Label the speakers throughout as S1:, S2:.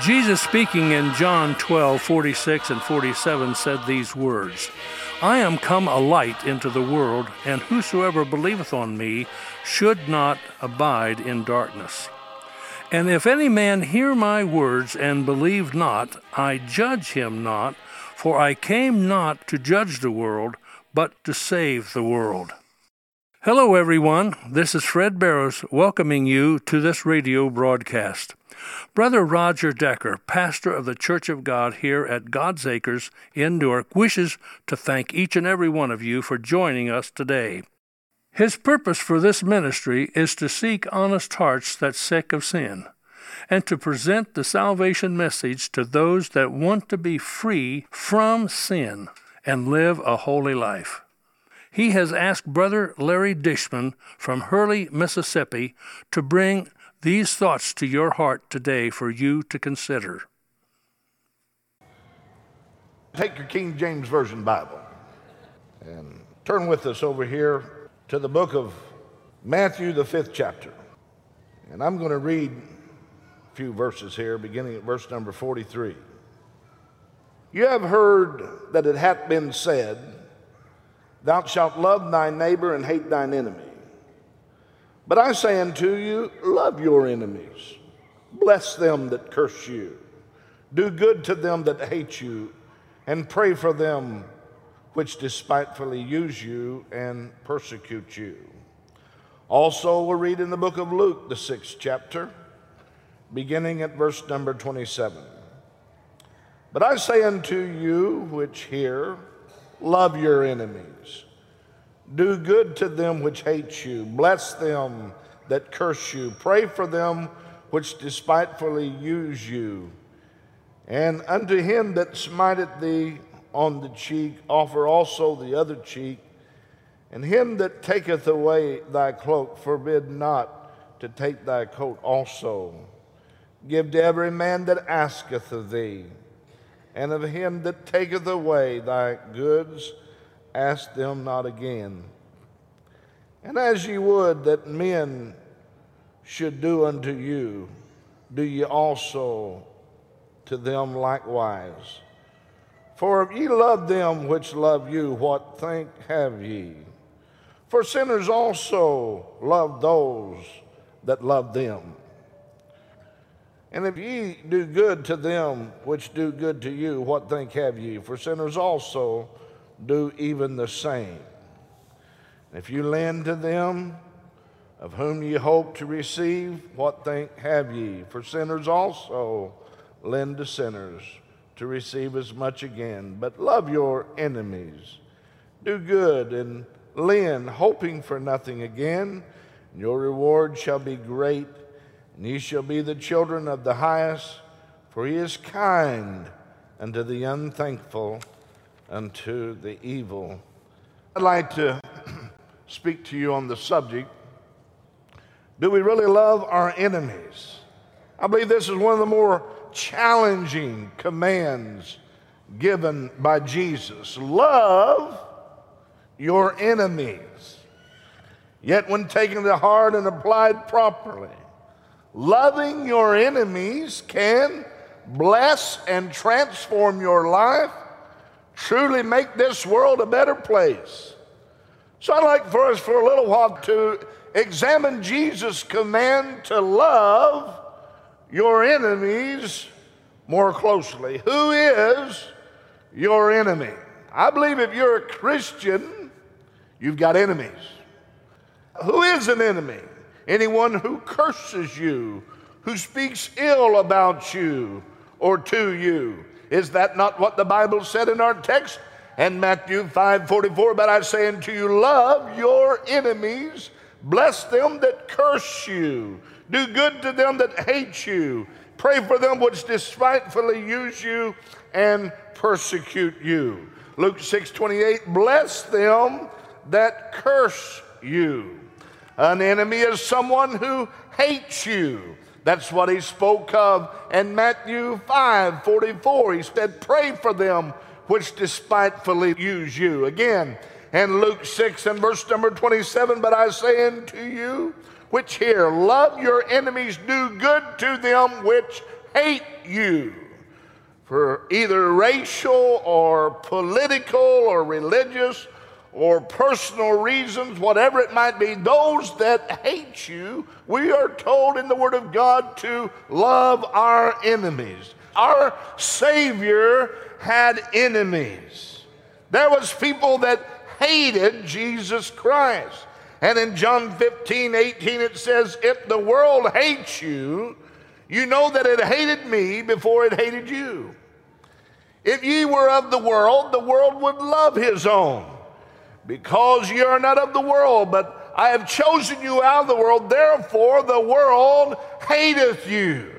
S1: Jesus, speaking in John 12:46 and 47, said these words, I am come a light into the world, and whosoever believeth on me should not abide in darkness. And if any man hear my words and believe not, I judge him not, for I came not to judge the world, but to save the world. Hello, everyone. This is Fred Barrows welcoming you to this radio broadcast. Brother Roger Decker, pastor of the Church of God here at God's Acres in Newark, wishes to thank each and every one of you for joining us today. His purpose for this ministry is to seek honest hearts that's sick of sin, and to present the salvation message to those that want to be free from sin and live a holy life. He has asked Brother Larry Dishman from Hurley, Mississippi, to bring these thoughts to your heart today for you to consider.
S2: Take your King James Version Bible and turn with us over here to the book of Matthew, the 5th chapter. And I'm going to read a few verses here, beginning at verse number 43. You have heard that it hath been said, Thou shalt love thy neighbor and hate thine enemy. But I say unto you, love your enemies. Bless them that curse you. Do good to them that hate you, and pray for them which despitefully use you and persecute you. Also, we'll read in the book of Luke, the 6th chapter, beginning at verse number 27. But I say unto you which hear, love your enemies. Do good to them which hate you. Bless them that curse you. Pray for them which despitefully use you. And unto him that smiteth thee on the cheek, offer also the other cheek. And him that taketh away thy cloak, forbid not to take thy coat also. Give to every man that asketh of thee. And of him that taketh away thy goods, ask them not again. And as ye would that men should do unto you, do ye also to them likewise. For if ye love them which love you, what thank have ye? For sinners also love those that love them. And if ye do good to them which do good to you, what thank have ye? For sinners also do even the same. If you lend to them of whom ye hope to receive, what thank have ye? For sinners also lend to sinners to receive as much again. But love your enemies. Do good and lend, hoping for nothing again. And your reward shall be great, and ye shall be the children of the highest, for he is kind unto the unthankful, unto the evil. I'd like to speak to you on the subject, do we really love our enemies? I believe this is one of the more challenging commands given by Jesus. Love your enemies. Yet when taken to heart and applied properly, loving your enemies can bless and transform your life, truly make this world a better place. So I'd like for us for a little while to examine Jesus' command to love your enemies more closely. Who is your enemy? I believe if you're a Christian, you've got enemies. Who is an enemy? Anyone who curses you, who speaks ill about you or to you. Is that not what the Bible said in our text? And Matthew 5:44, but I say unto you, love your enemies, bless them that curse you, do good to them that hate you, pray for them which despitefully use you and persecute you. Luke 6:28, bless them that curse you. An enemy is someone who hates you. That's what he spoke of in Matthew 5:44. He said, pray for them which despitefully use you. Again, in Luke 6 and verse number 27, but I say unto you which hear, love your enemies, do good to them which hate you for either racial or political or religious or personal reasons, whatever it might be, those that hate you, we are told in the Word of God to love our enemies. Our Savior had enemies. There was people that hated Jesus Christ. And in John 15:18 it says, if the world hates you, you know that it hated me before it hated you. If ye were of the world would love his own. Because ye are not of the world, but I have chosen you out of the world, therefore the world hateth you.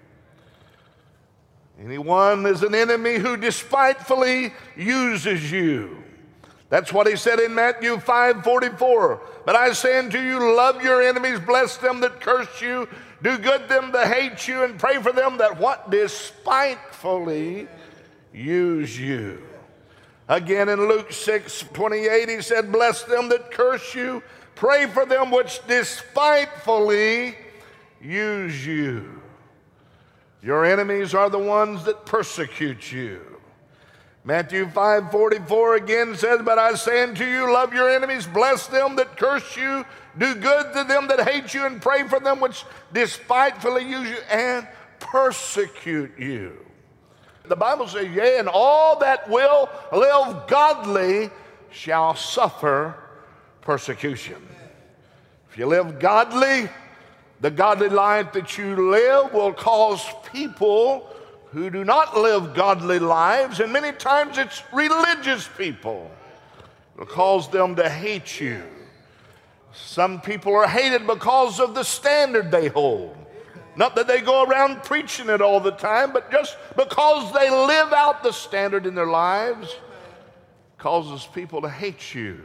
S2: Anyone is an enemy who despitefully uses you. That's what he said in Matthew 5:44. But I say unto you, love your enemies, bless them that curse you, do good them that hate you, and pray for them that what despitefully use you. Again in Luke 6:28 he said, bless them that curse you, pray for them which despitefully use you. Your enemies are the ones that persecute you. Matthew 5:44 again says, but I say unto you, love your enemies, bless them that curse you, do good to them that hate you, and pray for them which despitefully use you and persecute you. The Bible says, yea, and all that will live godly shall suffer persecution. If you live godly, the godly life that you live will cause people who do not live godly lives, and many times it's religious people, will cause them to hate you. Some people are hated because of the standard they hold. Not that they go around preaching it all the time, but just because they live out the standard in their lives causes people to hate you.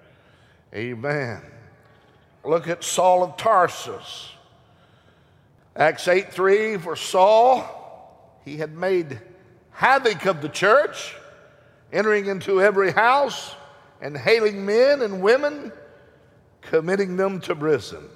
S2: Amen. Look at Saul of Tarsus. Acts 8:3, for Saul, he had made havoc of the church, entering into every house and hailing men and women, committing them to prison.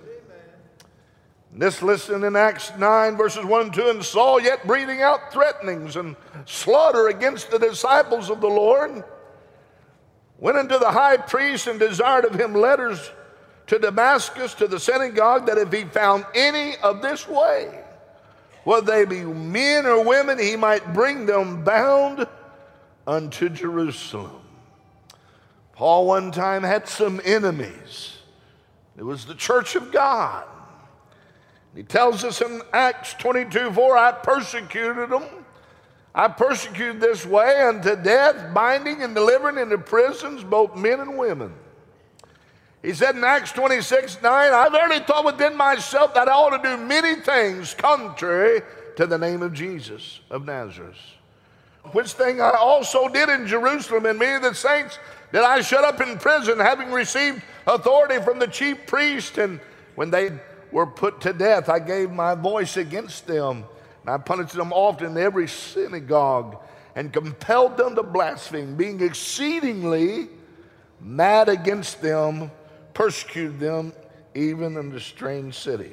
S2: This listed in Acts 9, verses 1 and 2, and Saul, yet breathing out threatenings and slaughter against the disciples of the Lord, went unto the high priest and desired of him letters to Damascus, to the synagogue, that if he found any of this way, whether they be men or women, he might bring them bound unto Jerusalem. Paul one time had some enemies. It was the church of God. He tells us in Acts 22:4, I persecuted them. I persecuted this way unto death, binding and delivering into prisons both men and women. He said in Acts 26:9, I verily thought within myself that I ought to do many things contrary to the name of Jesus of Nazareth. Which thing I also did in Jerusalem, and many of the saints did I shut up in prison, having received authority from the chief priest. And when they were put to death, I gave my voice against them, and I punished them often in every synagogue, and compelled them to blaspheme, being exceedingly mad against them, persecuted them even in the strange cities.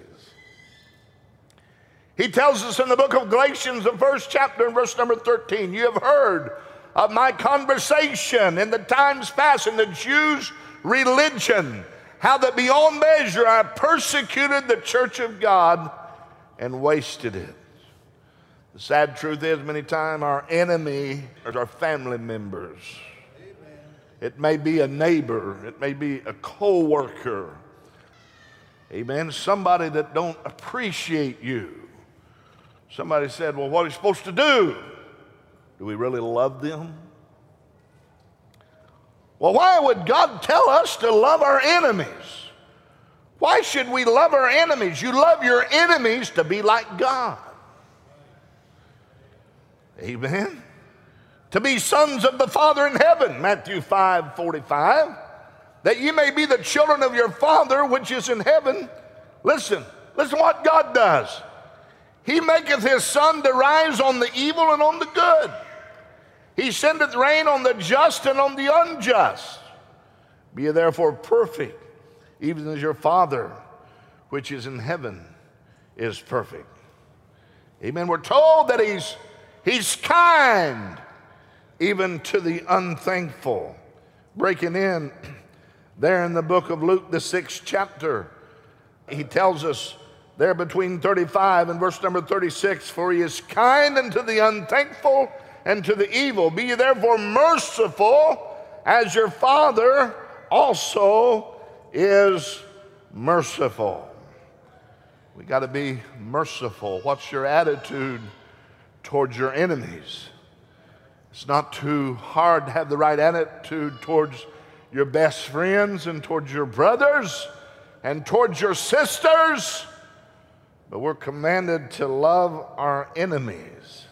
S2: He tells us in the book of Galatians, the first chapter, and verse number 13, you have heard of my conversation in the times past in the Jews' religion, how that beyond measure I persecuted the church of God and wasted it. The sad truth is, many times our enemy is our family members. Amen. It may be a neighbor, it may be a co-worker. Amen. Somebody that don't appreciate you. Somebody said, well, what are you supposed to do? Do we really love them? Well, why would God tell us to love our enemies? Why should we love our enemies? You love your enemies to be like God. Amen. To be sons of the Father in heaven, Matthew 5:45, that ye may be the children of your Father which is in heaven. Listen what God does. He maketh his sun to rise on the evil and on the good. He sendeth rain on the just and on the unjust. Be ye therefore perfect, even as your Father which is in heaven is perfect. Amen. We're told that he's kind even to the unthankful. Breaking in there in the book of Luke, the 6th chapter, he tells us there between 35 and verse number 36, for he is kind unto the unthankful and to the evil. Be ye therefore merciful, as your Father also is merciful. We got to be merciful. What's your attitude towards your enemies? It's not too hard to have the right attitude towards your best friends and towards your brothers and towards your sisters, but we're commanded to love our enemies.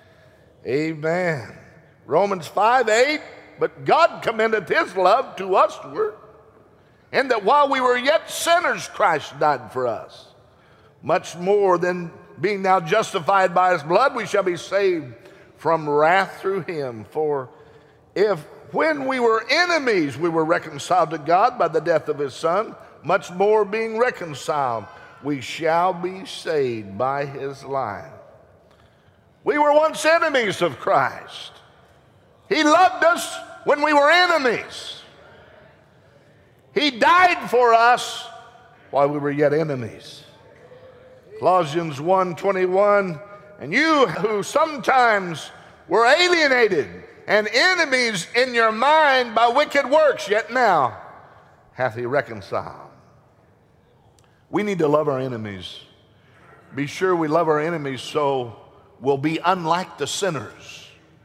S2: Amen. Romans 5:8, but God commendeth his love to usward, and that while we were yet sinners, Christ died for us. Much more than being now justified by his blood, we shall be saved from wrath through him. For if when we were enemies, we were reconciled to God by the death of his Son, much more being reconciled, we shall be saved by his life. We were once enemies of Christ. He loved us when we were enemies. He died for us while we were yet enemies. Colossians 1:21, and you who sometimes were alienated and enemies in your mind by wicked works, yet now hath he reconciled. We need to love our enemies. Be sure we love our enemies so we'll be unlike the sinners.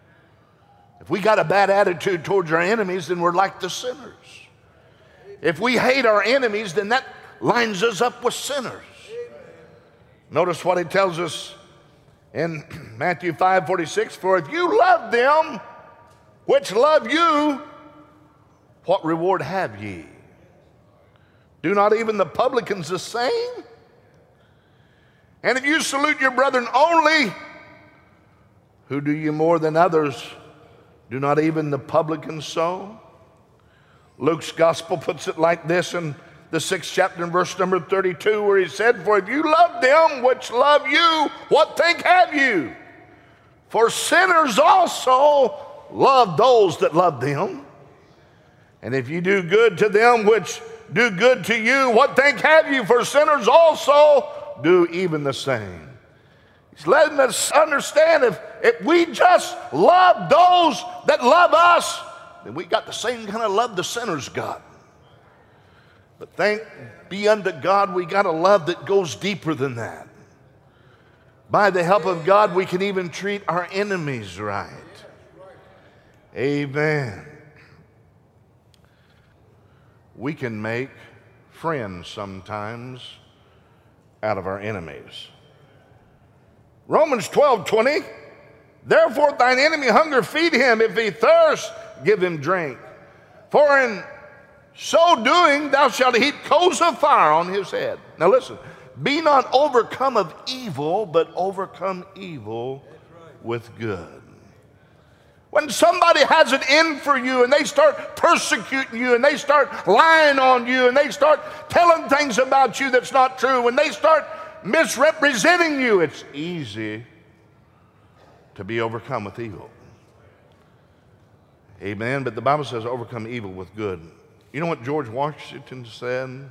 S2: If we got a bad attitude towards our enemies, then we're like the sinners. If we hate our enemies, then that lines us up with sinners. Notice what he tells us in Matthew 5:46, for if you love them which love you, what reward have ye? Do not even the publicans the same? And if you salute your brethren only, who do you more than others? Do not even the publicans so? Luke's gospel puts it like this in the 6th chapter and verse number 32, where he said, for if you love them which love you, what thank have you? For sinners also love those that love them. And if you do good to them which do good to you, what thank have you? For sinners also do even the same. He's letting us understand if we just love those that love us, then we got the same kind of love the sinners got. But thank be unto God, we got a love that goes deeper than that. By the help of God, we can even treat our enemies right. Amen. We can make friends sometimes out of our enemies. Romans 12:20, therefore thine enemy hunger feed him, if he thirst give him drink. For in so doing thou shalt heap coals of fire on his head. Now listen, be not overcome of evil, but overcome evil with good. When somebody has it in for you and they start persecuting you and they start lying on you and they start telling things about you that's not true, when they start misrepresenting you, it's easy to be overcome with evil. Amen. But the Bible says overcome evil with good. You know what George Washington said?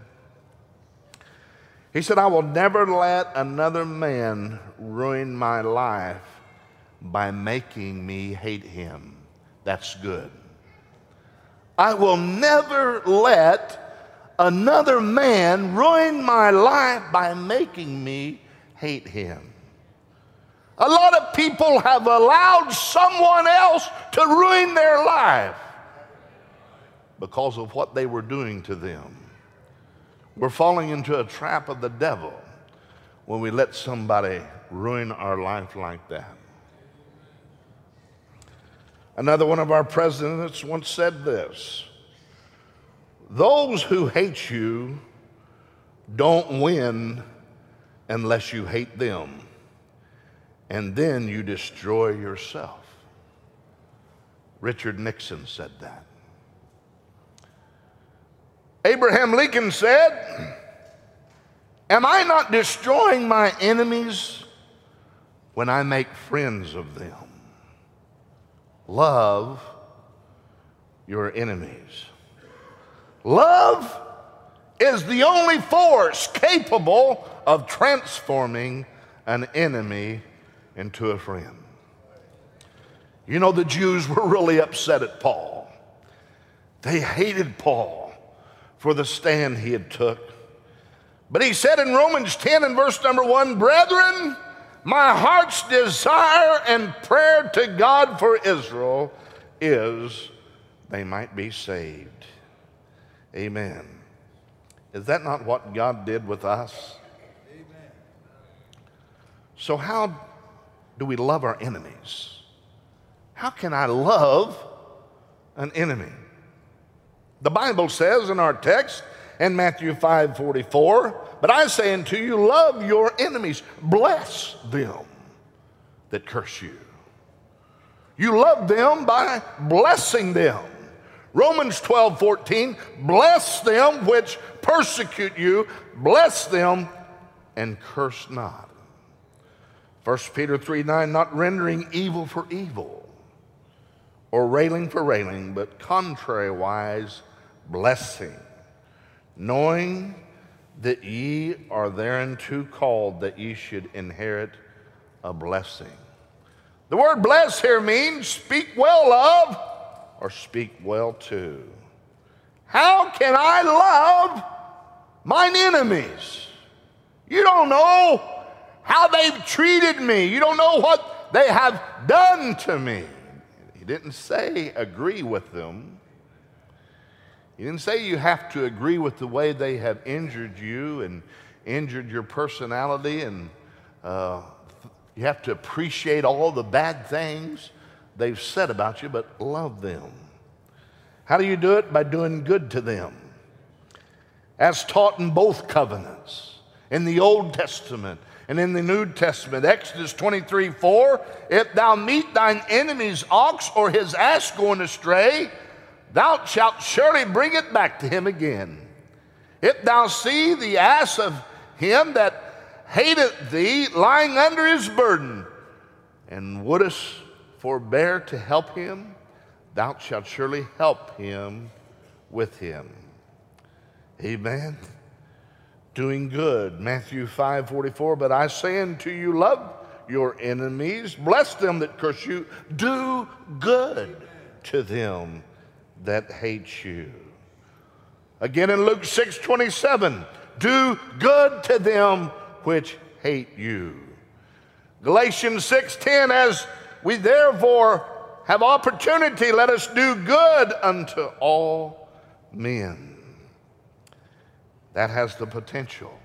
S2: He said, I will never let another man ruin my life by making me hate him. That's good. I will never let another man ruin my life by making me hate him. A lot of people have allowed someone else to ruin their life because of what they were doing to them. We're falling into a trap of the devil when we let somebody ruin our life like that. Another one of our presidents once said this: those who hate you don't win unless you hate them, and then you destroy yourself. Richard Nixon said that. Abraham Lincoln said, am I not destroying my enemies when I make friends of them. Love your enemies. Love is the only force capable of transforming an enemy into a friend. You know, the Jews were really upset at Paul. They hated Paul for the stand he had took. But he said in Romans 10 and verse number 1, "Brethren, my heart's desire and prayer to God for Israel is they might be saved." Amen. Is that not what God did with us? Amen. So how do we love our enemies? How can I love an enemy? The Bible says in our text in Matthew 5:44, "But I say unto you, love your enemies, bless them that curse you." You love them by blessing them. Romans 12:14, "Bless them which persecute you, bless them and curse not." 1 Peter 3:9, "Not rendering evil for evil, or railing for railing, but contrariwise blessing, knowing that ye are thereunto called, that ye should inherit a blessing." The word bless here means speak well of or speak well to. How can I love mine enemies? You don't know how they've treated me. You don't know what they have done to me. He didn't say agree with them. He didn't say you have to agree with the way they have injured you and injured your personality, and you have to appreciate all the bad things they've said about you, but love them. How do you do it? By doing good to them. As taught in both covenants, in the Old Testament and in the New Testament. Exodus 23:4, "If thou meet thine enemy's ox or his ass going astray, thou shalt surely bring it back to him again. If thou see the ass of him that hateth thee lying under his burden, and wouldest forbear to help him, thou shalt surely help him with him." Amen. Doing good. Matthew 5:44, "But I say unto you, love your enemies, bless them that curse you, do good to them that hate you." Again in Luke 6:27, "Do good to them which hate you." Galatians 6:10, "As we therefore have opportunity, let us do good unto all men." That has the potential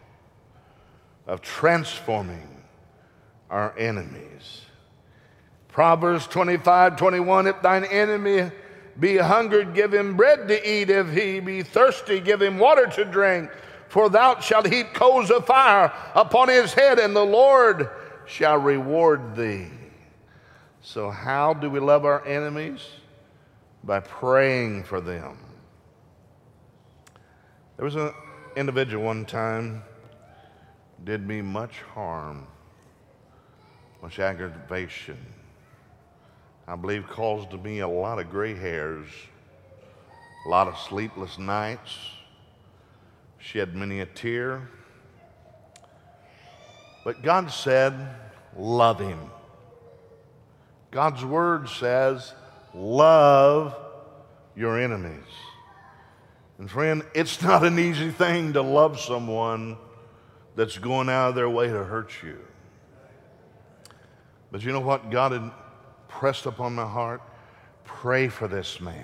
S2: of transforming our enemies. Proverbs 25:21, "If thine enemy be hungered, give him bread to eat. If he be thirsty, give him water to drink. For thou shalt heap coals of fire upon his head, and the Lord shall reward thee." So how do we love our enemies? By praying for them. There was an individual one time did me much harm, much aggravation. I believe caused me a lot of gray hairs, a lot of sleepless nights, shed many a tear. But God said, love him. God's word says, love your enemies. And friend, it's not an easy thing to love someone that's going out of their way to hurt you. But you know what God had pressed upon my heart? Pray for this man.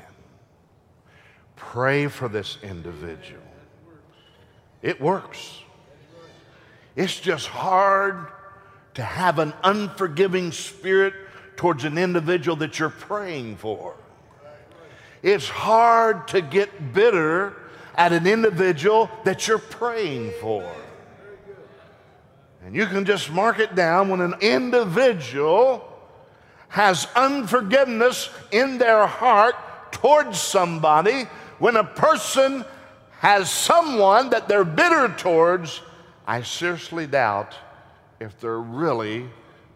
S2: Pray for this individual. It works. It's just hard to have an unforgiving spirit towards an individual that you're praying for. It's hard to get bitter at an individual that you're praying for. And you can just mark it down when an individual has unforgiveness in their heart towards somebody, when a person has someone that they're bitter towards, I seriously doubt if they're really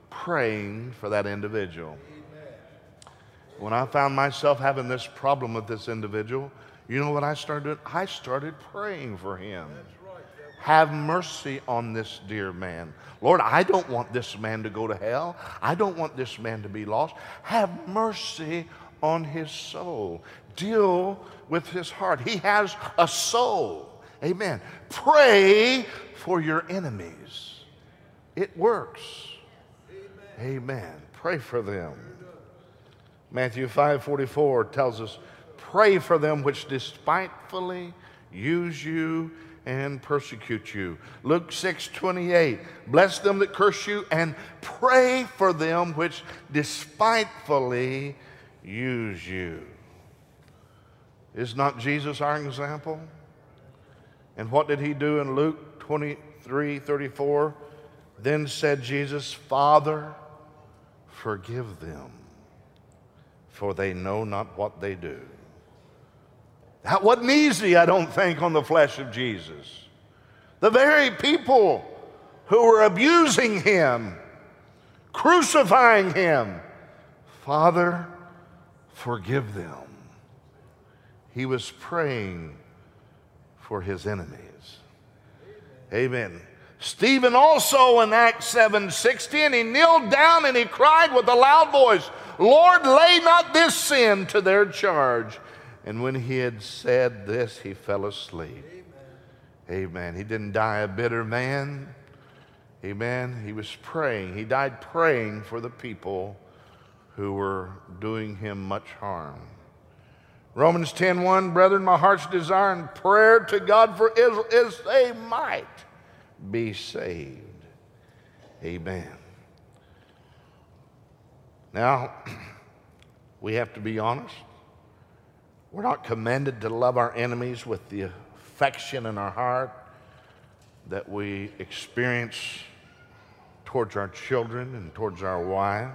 S2: praying for that individual. When I found myself having this problem with this individual, you know what I started doing? I started praying for him. Have mercy on this dear man. Lord, I don't want this man to go to hell. I don't want this man to be lost. Have mercy on his soul. Deal with his heart. He has a soul. Amen. Pray for your enemies. It works. Amen. Pray for them. Matthew 5:44 tells us, pray for them which despitefully use you and persecute you. Luke 6:28, bless them that curse you and pray for them which despitefully use you. Is not Jesus our example? And what did he do in Luke 23:34? Then said Jesus, Father, forgive them, for they know not what they do. That wasn't easy, I don't think, on the flesh of Jesus. The very people who were abusing him, crucifying him, Father, forgive them. He was praying for his enemies. Amen. Stephen also in Acts 7:60, and he kneeled down and he cried with a loud voice, Lord, lay not this sin to their charge. And when he had said this, he fell asleep. Amen. He didn't die a bitter man. Amen. He was praying. He died praying for the people who were doing him much harm. Romans 10:1, brethren, my heart's desire and prayer to God for Israel is they might be saved. Amen. Now, we have to be honest. We're not commanded to love our enemies with the affection in our heart that we experience towards our children and towards our wife.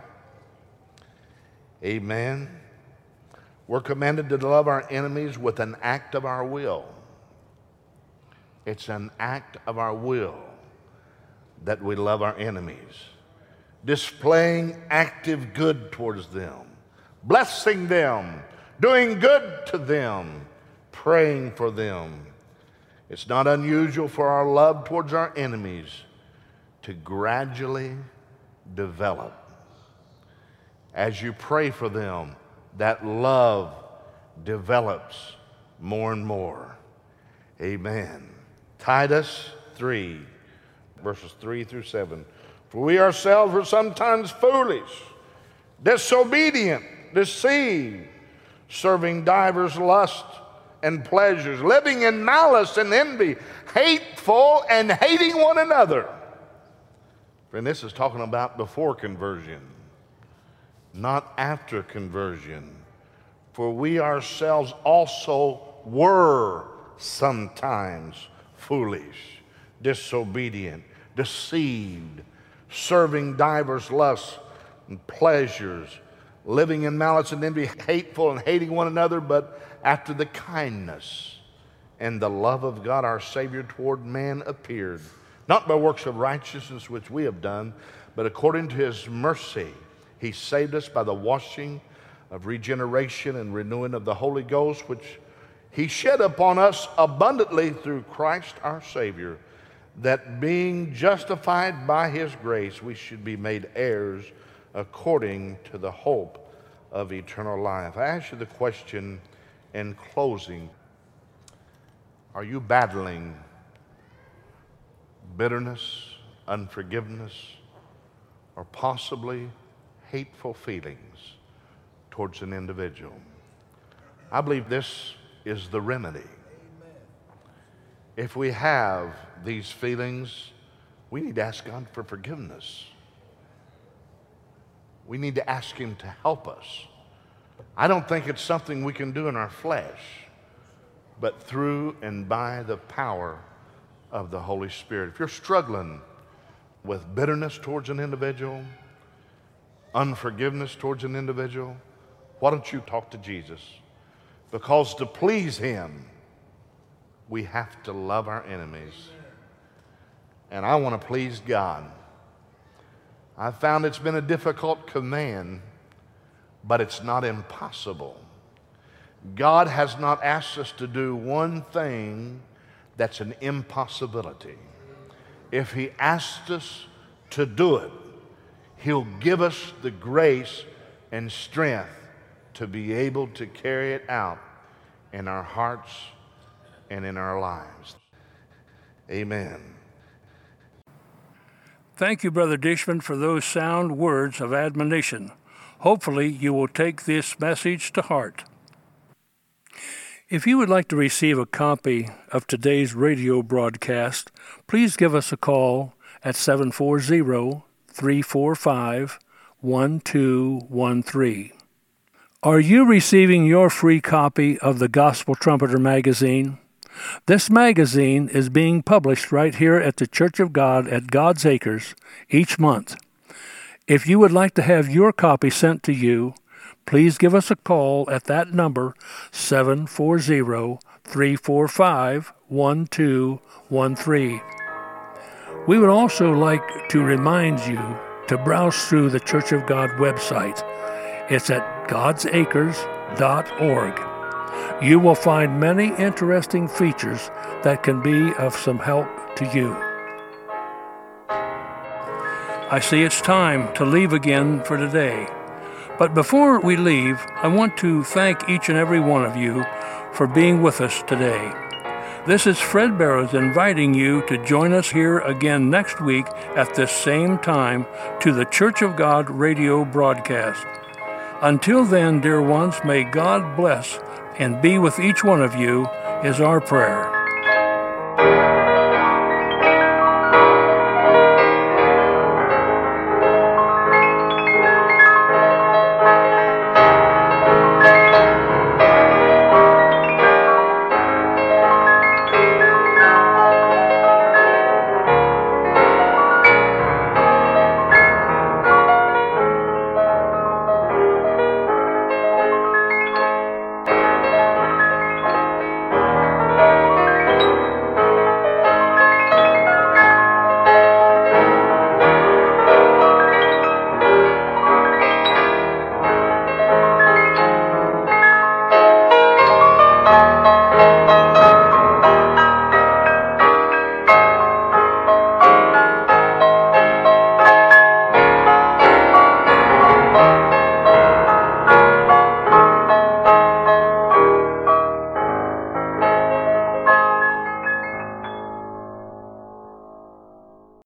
S2: Amen. We're commanded to love our enemies with an act of our will. It's an act of our will that we love our enemies. Displaying active good towards them, blessing them, doing good to them, praying for them. It's not unusual for our love towards our enemies to gradually develop. As you pray for them, that love develops more and more. Amen. Titus 3, verses 3 through 7. For we ourselves were sometimes foolish, disobedient, deceived, serving divers lusts and pleasures, living in malice and envy, hateful and hating one another. And this is talking about before conversion, not after conversion. For we ourselves also were sometimes foolish, disobedient, deceived, serving divers lusts and pleasures, living in malice and envy, hateful and hating one another, but after the kindness and the love of God our Savior toward man appeared, not by works of righteousness which we have done, but according to his mercy, he saved us by the washing of regeneration and renewing of the Holy Ghost, which he shed upon us abundantly through Christ our Savior, that being justified by his grace, we should be made heirs according to the hope of eternal life. I ask you the question in closing. Are you battling bitterness, unforgiveness, or possibly hateful feelings towards an individual? I believe this is the remedy. If we have these feelings, we need to ask God for forgiveness. We need to ask him to help us. I don't think it's something we can do in our flesh, but through and by the power of the Holy Spirit. If you're struggling with bitterness towards an individual, unforgiveness towards an individual, why don't you talk to Jesus? Because to please him, we have to love our enemies. And I want to please God. I found it's been a difficult command, but it's not impossible. God has not asked us to do one thing that's an impossibility. If He asks us to do it, He'll give us the grace and strength to be able to carry it out in our hearts and in our lives. Amen.
S1: Thank you, Brother Dishman, for those sound words of admonition. Hopefully, you will take this message to heart. If you would like to receive a copy of today's radio broadcast, please give us a call at 740-345-1213. Are you receiving your free copy of the Gospel Trumpeter magazine? This magazine is being published right here at the Church of God at God's Acres each month. If you would like to have your copy sent to you, please give us a call at that number, 740-345-1213. We would also like to remind you to browse through the Church of God website. It's at godsacres.org. You will find many interesting features that can be of some help to you. I see it's time to leave again for today. But before we leave, I want to thank each and every one of you for being with us today. This is Fred Barrows inviting you to join us here again next week at this same time to the Church of God radio broadcast. Until then, dear ones, may God bless and be with each one of you is our prayer.